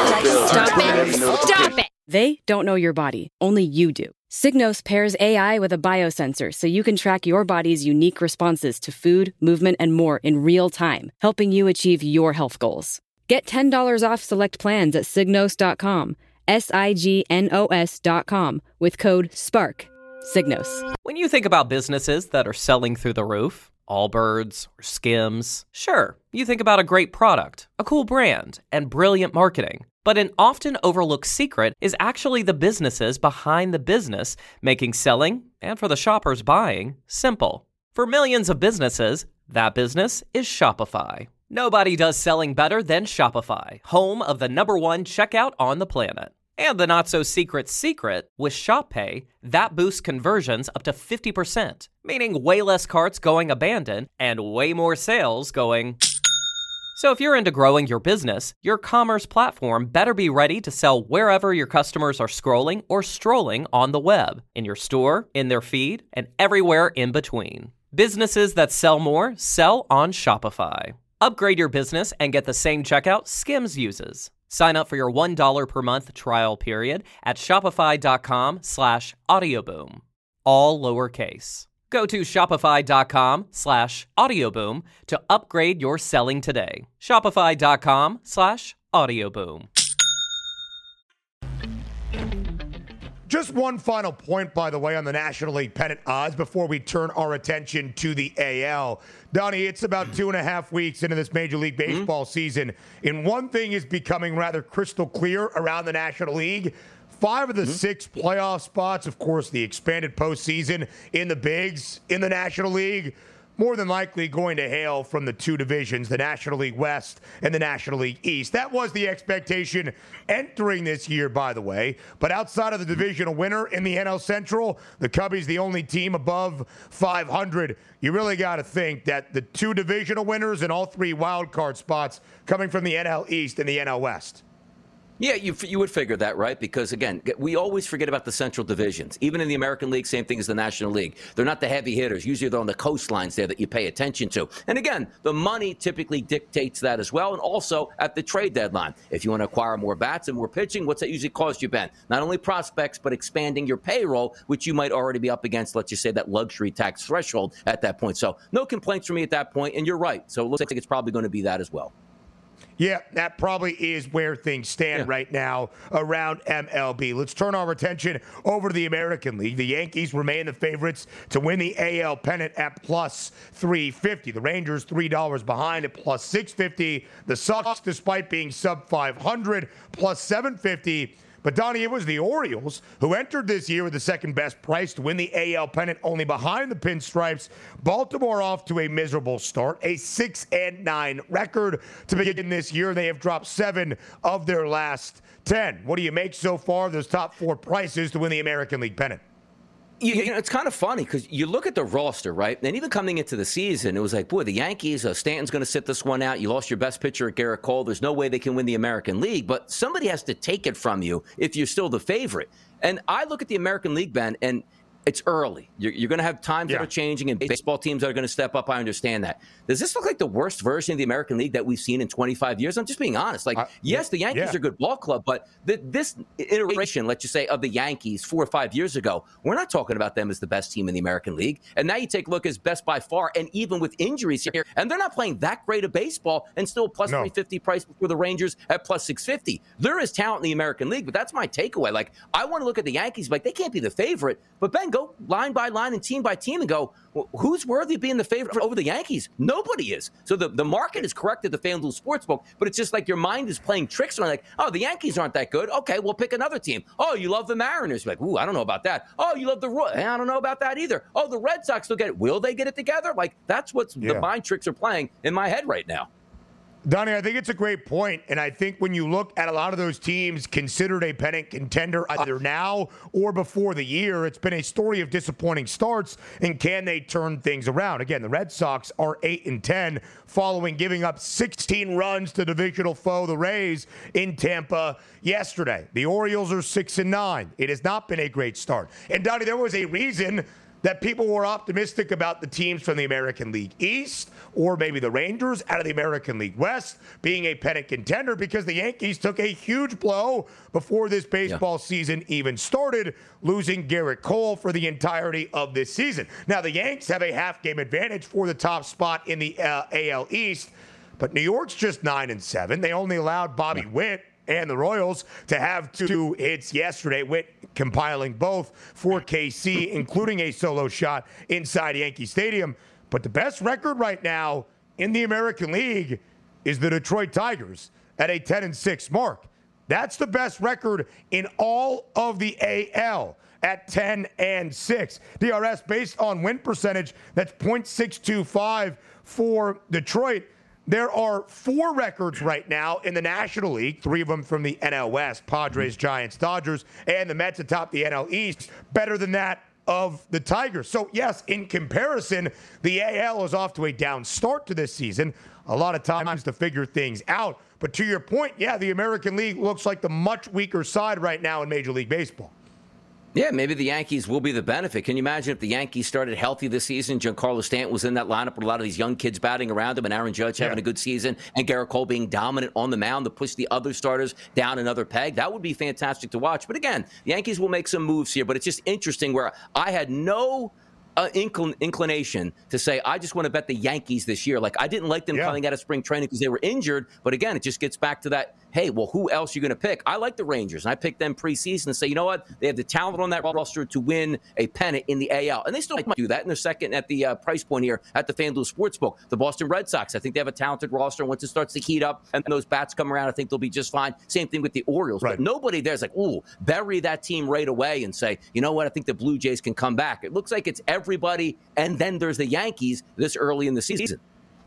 it! Stop it! They don't know your body. Only you do. Signos pairs A I with a biosensor so you can track your body's unique responses to food, movement, and more in real time, helping you achieve your health goals. Get ten dollars off select plans at signos dot com, S I G N O S dot com, with code SPARK. Signos. When you think about businesses that are selling through the roof, Allbirds or Skims, sure, you think about a great product, a cool brand, and brilliant marketing. But an often overlooked secret is actually the businesses behind the business, making selling, and for the shoppers buying, simple. For millions of businesses, that business is Shopify. Nobody does selling better than Shopify, home of the number one checkout on the planet. And the not-so-secret secret, with Shop Pay, that boosts conversions up to fifty percent, meaning way less carts going abandoned and way more sales going... So if you're into growing your business, your commerce platform better be ready to sell wherever your customers are scrolling or strolling on the web, in your store, in their feed, and everywhere in between. Businesses that sell more sell on Shopify. Upgrade your business and get the same checkout Skims uses. Sign up for your one dollar per month trial period at shopify.com slash audioboom. All lowercase. Go to shopify.com slash audioboom to upgrade your selling today. Shopify.com slash audioboom. Just one final point, by the way, on the National League pennant odds before we turn our attention to the A L. Donnie, it's about two and a half weeks into this Major League Baseball mm-hmm. season, and one thing is becoming rather crystal clear around the National League. Five of the mm-hmm. six playoff spots, of course, the expanded postseason in the bigs in the National League, more than likely going to hail from the two divisions, the National League West and the National League East. That was the expectation entering this year, by the way. But outside of the divisional winner in the N L Central, the Cubbies the only team above five hundred. You really got to think that the two divisional winners and all three wild card spots coming from the N L East and the N L West. Yeah, you you would figure that, right? Because, again, we always forget about the central divisions. Even in the American League, same thing as the National League. They're not the heavy hitters. Usually they're on the coastlines there that you pay attention to. And, again, the money typically dictates that as well, and also at the trade deadline. If you want to acquire more bats and more pitching, what's that usually cost you, Ben? Not only prospects, but expanding your payroll, which you might already be up against, let's just say, that luxury tax threshold at that point. So no complaints from me at that point, and you're right. So it looks like it's probably going to be that as well. Yeah, that probably is where things stand yeah. right now around M L B. Let's turn our attention over to the American League. The Yankees remain the favorites to win the A L pennant at plus three fifty. The Rangers three dollars behind at plus six fifty. The Sox, despite being sub five hundred, plus seven fifty. But, Donnie, it was the Orioles who entered this year with the second best price to win the A L pennant, only behind the Pinstripes. Baltimore off to a miserable start, a six and nine record to begin this year. They have dropped seven of their last ten. What do you make so far of those top four prices to win the American League pennant? You, you know, it's kind of funny because you look at the roster, right? And even coming into the season, it was like, boy, the Yankees, uh, Stanton's going to sit this one out. You lost your best pitcher, Garrett Cole. There's no way they can win the American League. But somebody has to take it from you if you're still the favorite. And I look at the American League, Ben, and it's early. You're, you're going to have times yeah. that are changing and baseball teams that are going to step up. I understand that. Does this look like the worst version of the American League that we've seen in twenty-five years? I'm just being honest. Like, uh, yes, the Yankees yeah. are a good ball club, but the, this iteration, let's just say, of the Yankees four or five years ago, we're not talking about them as the best team in the American League. And now you take a look as best by far, and even with injuries here, and they're not playing that great of baseball, and still a plus no. three fifty price for the Rangers at plus six fifty. There is talent in the American League, but that's my takeaway. Like, I want to look at the Yankees, like, they can't be the favorite, but Ben, go line by line and team by team and go, well, who's worthy of being the favorite over the Yankees? Nobody is. So the, the market is correct at the FanDuel Sportsbook, but it's just like your mind is playing tricks on like, oh, the Yankees aren't that good. Okay, we'll pick another team. Oh, you love the Mariners. You're like, ooh, I don't know about that. Oh, you love the Royals. I don't know about that either. Oh, the Red Sox, they'll get it. Will they get it together? Like, that's what yeah. the mind tricks are playing in my head right now. Donnie, I think it's a great point, and I think when you look at a lot of those teams considered a pennant contender either now or before the year, it's been a story of disappointing starts, and can they turn things around? Again, the Red Sox are eight and ten following giving up sixteen runs to divisional foe, the Rays, in Tampa yesterday. The Orioles are six and nine. It has not been a great start. And, Donnie, there was a reason that people were optimistic about the teams from the American League East, or maybe the Rangers out of the American League West being a pennant contender, because the Yankees took a huge blow before this baseball yeah. season even started, losing Garrett Cole for the entirety of this season. Now, the Yanks have a half-game advantage for the top spot in the uh, A L East, but New York's just nine and seven. They only allowed Bobby yeah. Witt and the Royals to have two hits yesterday, Witt compiling both for K C, including a solo shot inside Yankee Stadium. But the best record right now in the American League is the Detroit Tigers at a ten and six mark. That's the best record in all of the A L at ten and six. D R S based on win percentage, that's point six two five for Detroit. There are four records right now in the National League, three of them from the N L West, Padres, Giants, Dodgers, and the Mets atop the N L East, better than that of the Tigers. So, yes, in comparison, the A L is off to a down start to this season. A lot of times to figure things out. But to your point, yeah, the American League looks like the much weaker side right now in Major League Baseball. Yeah, maybe the Yankees will be the benefit. Can you imagine if the Yankees started healthy this season? Giancarlo Stanton was in that lineup with a lot of these young kids batting around him, and Aaron Judge having yeah. a good season, and Garrett Cole being dominant on the mound to push the other starters down another peg. That would be fantastic to watch. But again, the Yankees will make some moves here, but it's just interesting where I had no uh, incl- inclination to say, I just want to bet the Yankees this year. Like, I didn't like them yeah. coming out of spring training because they were injured. But again, it just gets back to that, hey, well, who else are you going to pick? I like the Rangers, and I picked them preseason and say, you know what? They have the talent on that roster to win a pennant in the A L. And they still might do that, and they're second at the uh, price point here at the FanDuel Sportsbook. The Boston Red Sox, I think they have a talented roster, and once it starts to heat up and those bats come around, I think they'll be just fine. Same thing with the Orioles. Right. But nobody there's like, ooh, bury that team right away and say, you know what? I think the Blue Jays can come back. It looks like it's everybody, and then there's the Yankees this early in the season.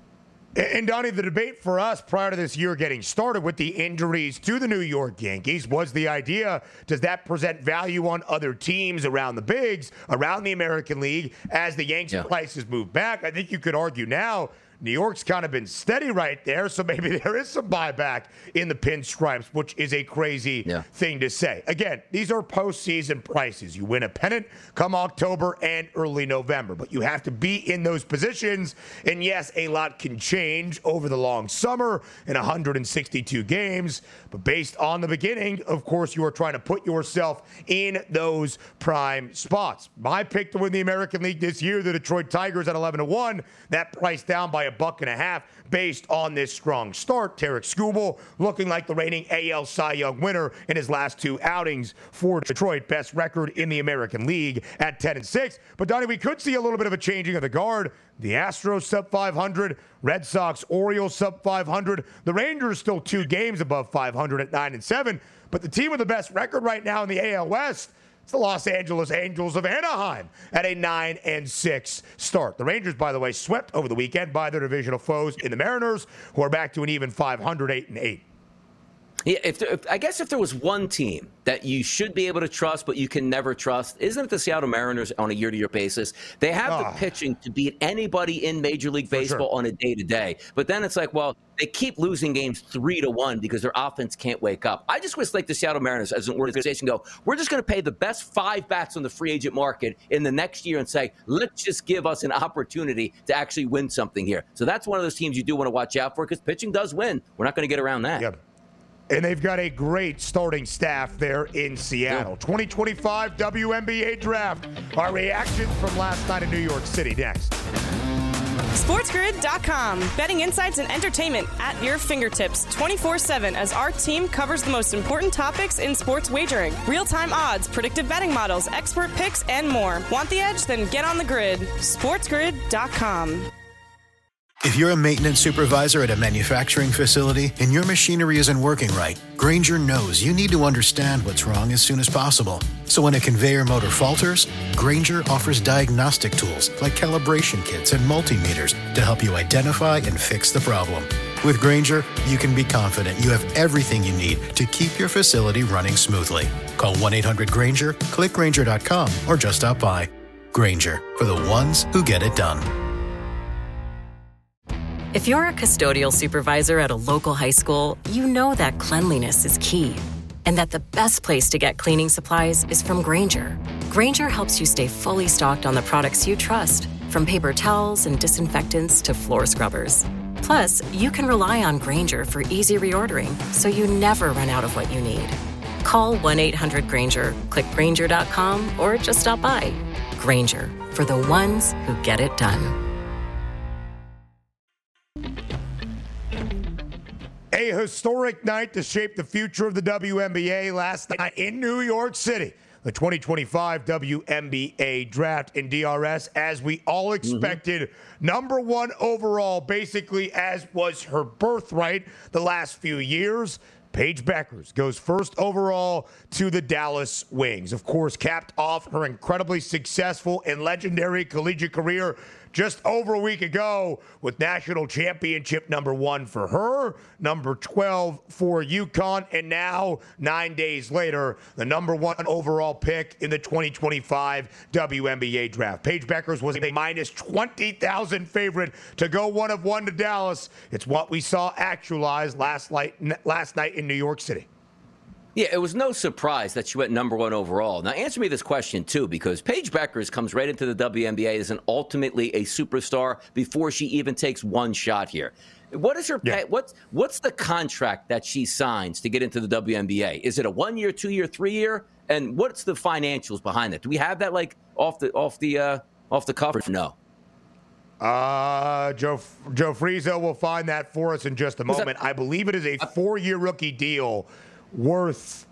And, Donnie, the debate for us prior to this year getting started with the injuries to the New York Yankees was the idea, does that present value on other teams around the bigs, around the American League, as the Yankees yeah. prices move back? I think you could argue now New York's kind of been steady right there, so maybe there is some buyback in the pinstripes, which is a crazy yeah. thing to say. Again, these are postseason prices. You win a pennant come October and early November, but you have to be in those positions. And yes, a lot can change over the long summer in one hundred sixty-two games, but based on the beginning, of course, you are trying to put yourself in those prime spots. My pick to win the American League this year, the Detroit Tigers at eleven to one, that price down by a buck and a half based on this strong start. Tarek Skubal looking like the reigning A L Cy Young winner in his last two outings for Detroit. Best record in the American League at ten and six. But Donnie, we could see a little bit of a changing of the guard. The Astros sub five hundred, Red Sox, Orioles sub five hundred. The Rangers still two games above five hundred at nine and seven. But the team with the best record right now in the A L West, it's the Los Angeles Angels of Anaheim at a nine and six start. The Rangers, by the way, swept over the weekend by their divisional foes in the Mariners, who are back to an even five hundred, eight and eight. Yeah, if, there, if I guess if there was one team that you should be able to trust, but you can never trust, isn't it the Seattle Mariners on a year-to-year basis? They have oh. the pitching to beat anybody in Major League Baseball sure. on a day-to-day. But then it's like, well, they keep losing games three to one because their offense can't wake up. I just wish like the Seattle Mariners as an organization go, we're just going to pay the best five bats on the free agent market in the next year and say, let's just give us an opportunity to actually win something here. So that's one of those teams you do want to watch out for because pitching does win. We're not going to get around that. Yep. And they've got a great starting staff there in Seattle. Yeah. twenty twenty-five W N B A Draft. Our reactions from last night in New York City next. SportsGrid dot com. Betting insights and entertainment at your fingertips twenty-four seven as our team covers the most important topics in sports wagering. Real-time odds, predictive betting models, expert picks, and more. Want the edge? Then get on the grid. SportsGrid dot com. If you're a maintenance supervisor at a manufacturing facility and your machinery isn't working right, Grainger knows you need to understand what's wrong as soon as possible. So when a conveyor motor falters, Grainger offers diagnostic tools like calibration kits and multimeters to help you identify and fix the problem. With Grainger, you can be confident you have everything you need to keep your facility running smoothly. Call one eight hundred Grainger, click Grainger dot com, or just stop by. Grainger, for the ones who get it done. If you're a custodial supervisor at a local high school, you know that cleanliness is key, and that the best place to get cleaning supplies is from Grainger. Grainger helps you stay fully stocked on the products you trust, from paper towels and disinfectants to floor scrubbers. Plus, you can rely on Grainger for easy reordering, so you never run out of what you need. Call one eight hundred Grainger, click Grainger dot com, or just stop by. Grainger, for the ones who get it done. A historic night to shape the future of the W N B A last night in New York City. The twenty twenty-five W N B A Draft in D R S, as we all expected, mm-hmm. number one overall, basically as was her birthright the last few years. Paige Bueckers goes first overall to the Dallas Wings. Of course, capped off her incredibly successful and legendary collegiate career just over a week ago with national championship number one for her, number twelve for UConn, and now, nine days later, the number one overall pick in the twenty twenty-five W N B A Draft. Paige Bueckers was a minus twenty thousand favorite to go one of one to Dallas. It's what we saw actualized last night, last night in New York City. Yeah, it was no surprise that she went number one overall. Now, answer me this question, too, because Paige Beckers comes right into the W N B A as an ultimately a superstar before she even takes one shot here. What is her yeah. what's what's the contract that she signs to get into the W N B A? Is it a one-year, two-year, three-year? And what's the financials behind that? Do we have that like off the off the uh, off the cover? No. Uh, Joe Joe Frizo will find that for us in just a moment. That, I believe it is a four-year rookie deal worth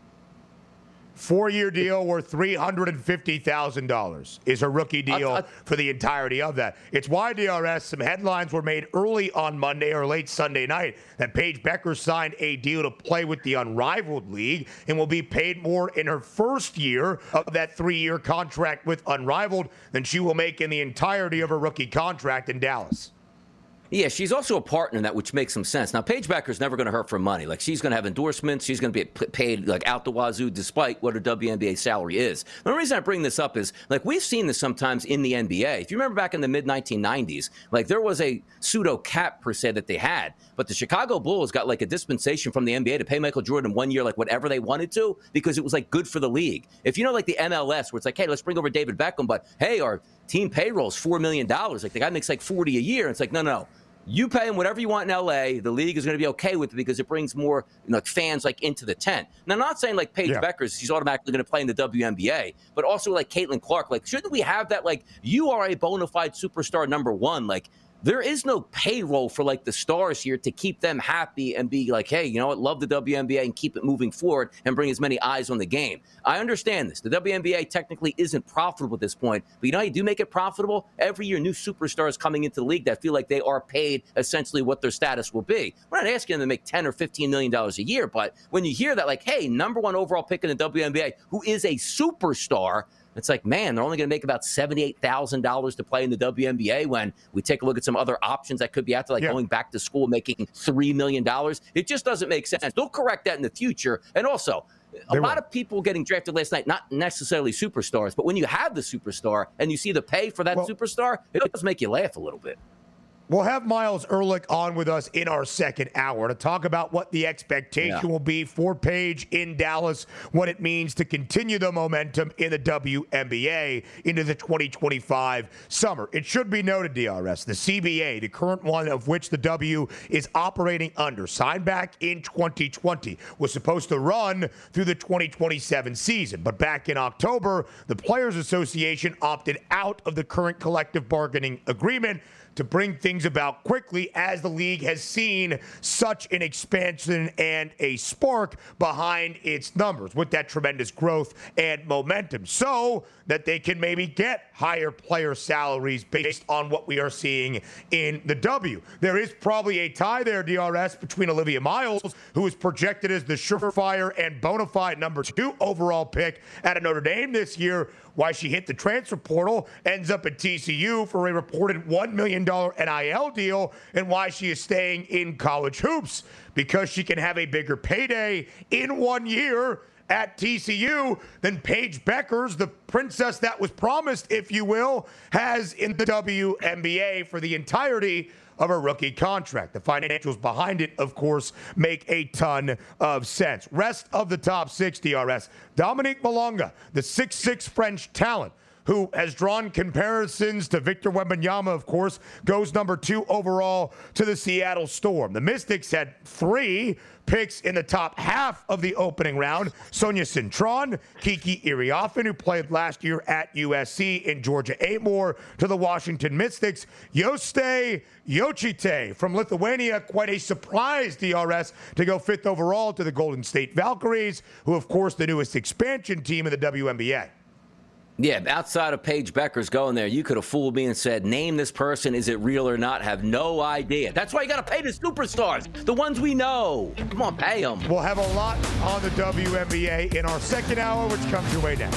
four-year deal worth three hundred fifty thousand dollars is a rookie deal uh, uh, for the entirety of that. It's why, D R S, some headlines were made early on Monday or late Sunday night that Paige Beckers signed a deal to play with the Unrivaled League and will be paid more in her first year of that three-year contract with Unrivaled than she will make in the entirety of her rookie contract in Dallas. Yeah, she's also a partner in that, which makes some sense. Now, Paige Becker's never going to hurt for money. Like, she's going to have endorsements. She's going to be paid, like, out the wazoo, despite what her W N B A salary is. The reason I bring this up is, like, we've seen this sometimes in the N B A. If you remember back in the mid nineteen nineties, like, there was a pseudo-cap, per se, that they had. But the Chicago Bulls got, like, a dispensation from the N B A to pay Michael Jordan one year, like, whatever they wanted to, because it was, like, good for the league. If you know, like, the M L S, where it's like, hey, let's bring over David Beckham, but, hey, our team payroll is four million dollars. Like, the guy makes, like, forty a year. It's like, no, no. You pay him whatever you want in L A. The league is going to be okay with it because it brings more, you know, fans like into the tent. Now, I'm not saying like Paige yeah. Beckers, she's automatically going to play in the W N B A, but also like Caitlin Clark. Like, shouldn't we have that? Like, you are a bona fide superstar number one. Like, there is no payroll for like the stars here to keep them happy and be like, hey, you know what, love the W N B A and keep it moving forward and bring as many eyes on the game. I understand this. The W N B A technically isn't profitable at this point, but you know how you do make it profitable? Every year, new superstars coming into the league that feel like they are paid essentially what their status will be. We're not asking them to make ten or fifteen million dollars a year, but when you hear that, like, hey, number one overall pick in the W N B A, who is a superstar, it's like, man, they're only going to make about seventy-eight thousand dollars to play in the W N B A when we take a look at some other options that could be out there, like yeah. going back to school, making three million dollars. It just doesn't make sense. They'll correct that in the future. And also, a they lot will. of people getting drafted last night, not necessarily superstars, but when you have the superstar and you see the pay for that well, superstar, it does make you laugh a little bit. We'll have Miles Ehrlich on with us in our second hour to talk about what the expectation yeah. will be for Paige in Dallas, what it means to continue the momentum in the W N B A into the twenty twenty-five summer. It should be noted, D R S, the C B A, the current one of which the W is operating under, signed back in twenty twenty, was supposed to run through the twenty twenty-seven season. But back in October, the Players Association opted out of the current collective bargaining agreement to bring things about quickly, as the league has seen such an expansion and a spark behind its numbers with that tremendous growth and momentum, so that they can maybe get higher player salaries based on what we are seeing in the W. There is probably a tie there, D R S, between Olivia Miles, who is projected as the surefire and bona fide number two overall pick out of Notre Dame this year, why she hit the transfer portal, ends up at T C U for a reported one million dollars N I L deal, and why she is staying in college hoops, because she can have a bigger payday in one year at T C U than Paige Beckers, the princess that was promised, if you will, has in the W N B A for the entirety of her rookie contract. The financials behind it, of course, make a ton of sense. Rest of the top six, D R S. Dominique Malonga, the six foot six French talent, who has drawn comparisons to Victor Wembanyama, of course, goes number two overall to the Seattle Storm. The Mystics had three picks in the top half of the opening round. Sonia Cintron, Kiki Iriafen, who played last year at U S C, and Georgia Amore to the Washington Mystics. Yoste Yochite from Lithuania, quite a surprise, D R S, to go fifth overall to the Golden State Valkyries, who, of course, the newest expansion team in the W N B A. Yeah, outside of Paige Beckers going there, you could have fooled me and said, name this person, is it real or not? Have no idea. That's why you got to pay the superstars, the ones we know. Come on, pay them. We'll have a lot on the W N B A in our second hour, which comes your way next.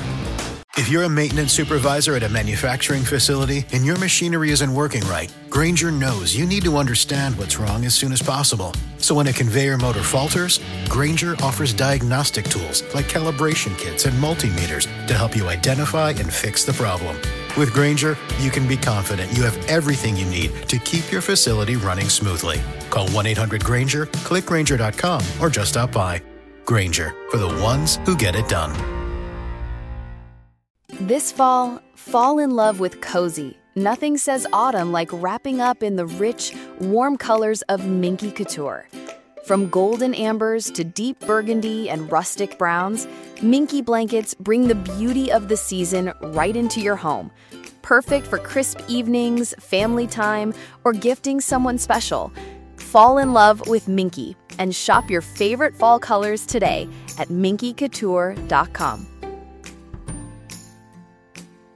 If you're a maintenance supervisor at a manufacturing facility and your machinery isn't working right, Grainger knows you need to understand what's wrong as soon as possible. So when a conveyor motor falters, Grainger offers diagnostic tools like calibration kits and multimeters to help you identify and fix the problem. With Grainger, you can be confident you have everything you need to keep your facility running smoothly. Call one eight hundred Grainger, click Grainger dot com, or just stop by. Grainger, for the ones who get it done. This fall, fall in love with cozy. Nothing says autumn like wrapping up in the rich, warm colors of Minky Couture. From golden ambers to deep burgundy and rustic browns, Minky blankets bring the beauty of the season right into your home. Perfect for crisp evenings, family time, or gifting someone special. Fall in love with Minky and shop your favorite fall colors today at minky couture dot com.